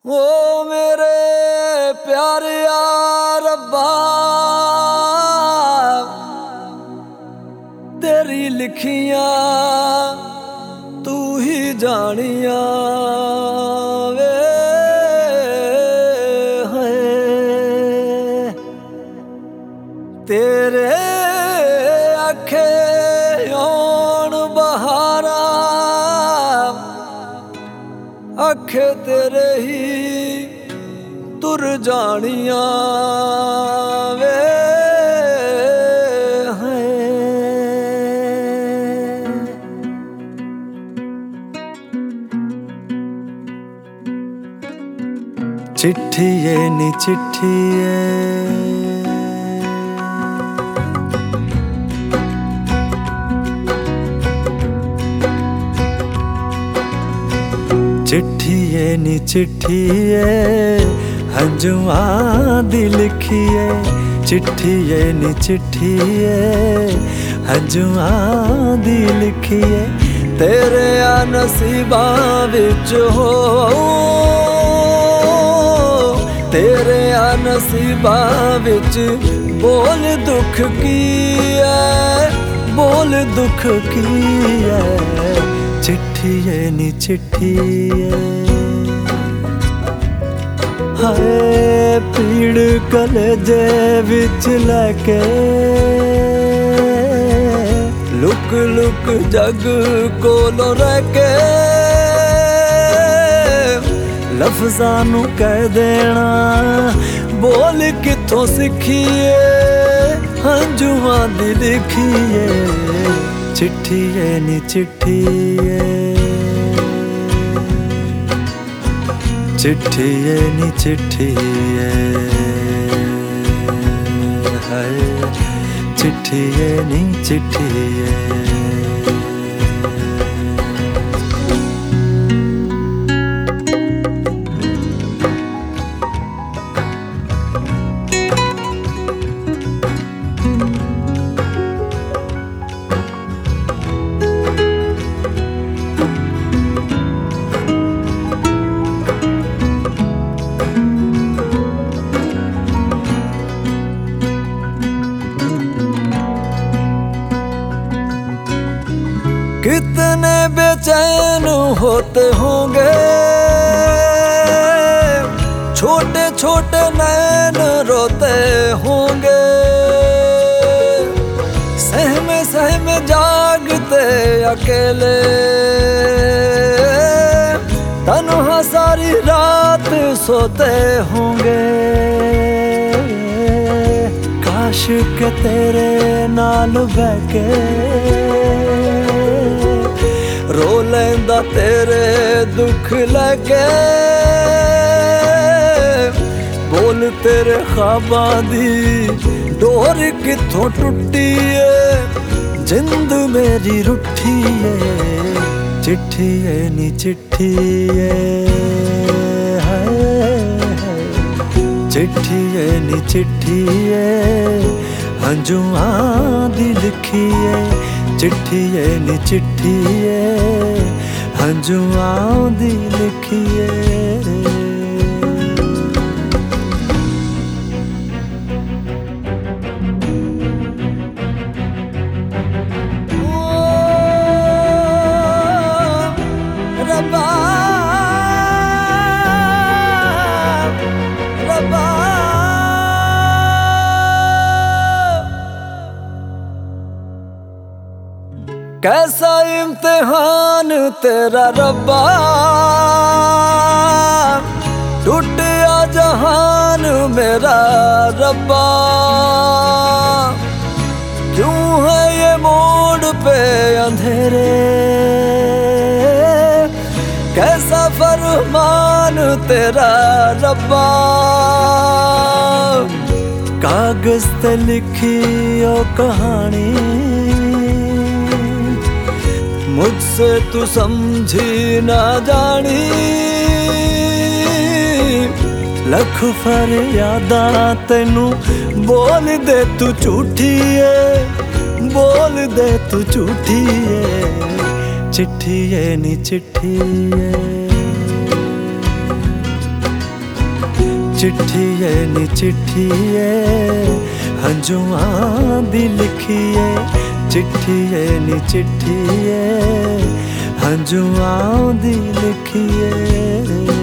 ओ मेरे प्यारे यार रब्बा, तेरी लिखियां तू ही जानिया वे है। तेरे आखे ओण बहारा, आखे तेरे ही तुर जानिया वे है। चिट्ठिए नी चिट्ठिए चिट्ठिए नी चिट्ठिए हंजुआं दी लिखिए। चिट्ठिए नी चिट्ठिए हंजुआं दी लिखिए। तेरे आ नसीबां विच हो, तेरे आ नसीबां विच बोल दुख की है, बोल दुख की है। चिट्ठिए नी चिट्ठिए हाय पीड़ कलेजे विच लैके, लुक लुक जग कोलों रह के लफ्ज़ां नू कह देना बोल किथों सिखिए। हंजुआं दी लिखिए। चिट्ठिए नी चिट्ठिए चिट्ठिए नी चिट्ठिए हाय चिट्ठिए नी चिट्ठिए। कितने बेचैन होते होंगे छोटे छोटे नैन रोते होंगे। सहमे सहमे जागते अकेले तन्हा सारी रात सोते होंगे। काश के तेरे नाल बैके रो लेंदा तेरे दुख लगे। बोल तेरे ख्वाबां दी डोर किथों टुटी है, जिंद मेरी रुठी है। चिट्ठिए नी चिट्ठिए हाय चिट्ठिए नी चिट्ठिए हंजुआं दी लिखिए। चिट्ठिए नी चिट्ठिए हंजुआं दी लिखिए। रब्बा रब्बा कैसा इम्तिहान तेरा रब्बा, टूटा जहान मेरा रब्बा। क्यों है ये मोड़ पे अंधेरे, कैसा फरमान तेरा रब्बा। कागज ते लिखी ओ कहानी मुझसे तू समझी ना जानी। लख फरियादा तेनू बोल दे तू झूठी है, बोल दे तू झूठी है। चिट्ठिए नी चिट्ठिए चिट्ठिए नी चिट्ठिए हंजुआं दी लिखिए, चिट्ठिए नी चिट्ठिए हंजुआं दी लिखिए।